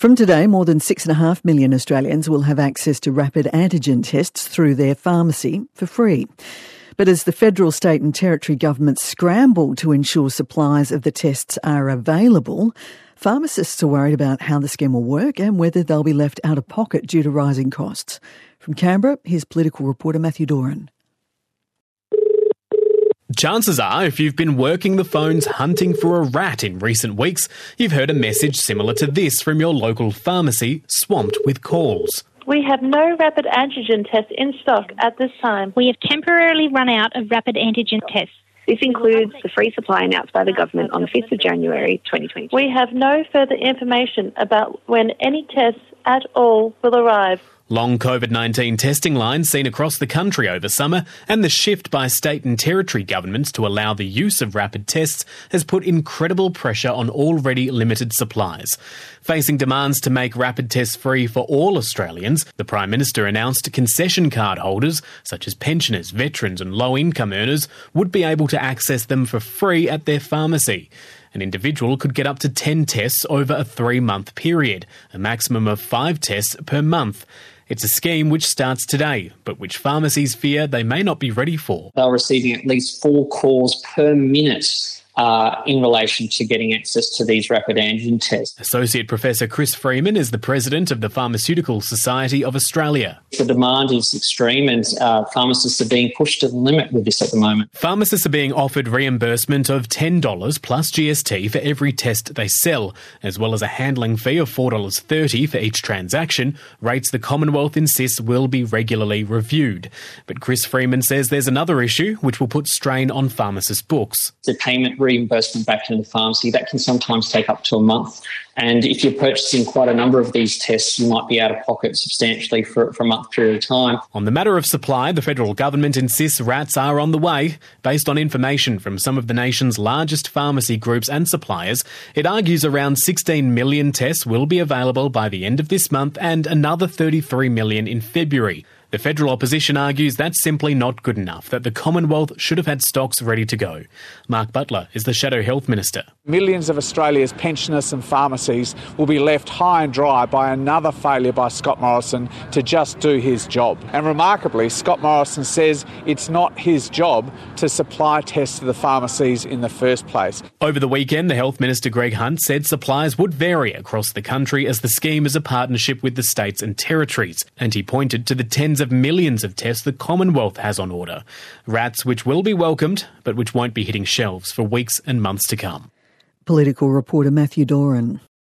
From today, more than 6.5 million Australians will have access to rapid antigen tests through their pharmacy for free. But as the federal, state and territory governments scramble to ensure supplies of the tests are available, pharmacists are worried about how the scheme will work and whether they'll be left out of pocket due to rising costs. From Canberra, here's political reporter Matthew Doran. Chances are, if you've been working the phones hunting for a rat in recent weeks, you've heard a message similar to this from your local pharmacy, swamped with calls. We have no rapid antigen tests in stock at this time. We have temporarily run out of rapid antigen tests. This includes the free supply announced by the government on the 5th of January 2020. We have no further information about when any tests at all will arrive. Long COVID-19 testing lines seen across the country over summer and the shift by state and territory governments to allow the use of rapid tests has put incredible pressure on already limited supplies. Facing demands to make rapid tests free for all Australians, the Prime Minister announced concession card holders, such as pensioners, veterans and low-income earners, would be able to access them for free at their pharmacy. An individual could get up to 10 tests over a 3-month period, a maximum of 5 tests per month. It's a scheme which starts today, but which pharmacies fear they may not be ready for. They're receiving at least 4 calls per minute in relation to getting access to these rapid antigen tests. Associate Professor Chris Freeman is the president of the Pharmaceutical Society of Australia. The demand is extreme and pharmacists are being pushed to the limit with this at the moment. Pharmacists are being offered reimbursement of $10 plus GST for every test they sell, as well as a handling fee of $4.30 for each transaction, rates the Commonwealth insists will be regularly reviewed. But Chris Freeman says there's another issue which will put strain on pharmacists' books. The payment reimbursement back into the pharmacy, that can sometimes take up to a month. And if you're purchasing quite a number of these tests, you might be out of pocket substantially for a month period of time. On the matter of supply, the federal government insists rats are on the way. Based on information from some of the nation's largest pharmacy groups and suppliers, it argues around 16 million tests will be available by the end of this month and another 33 million in February. The federal opposition argues that's simply not good enough, that the Commonwealth should have had stocks ready to go. Mark Butler is the Shadow Health Minister. Millions of Australia's pensioners and pharmacies will be left high and dry by another failure by Scott Morrison to just do his job. And remarkably, Scott Morrison says it's not his job to supply tests to the pharmacies in the first place. Over the weekend, the Health Minister Greg Hunt said supplies would vary across the country as the scheme is a partnership with the states and territories, and he pointed to the tens of millions of tests the Commonwealth has on order. Rats which will be welcomed, but which won't be hitting shelves for weeks and months to come. Political reporter Matthew Doran.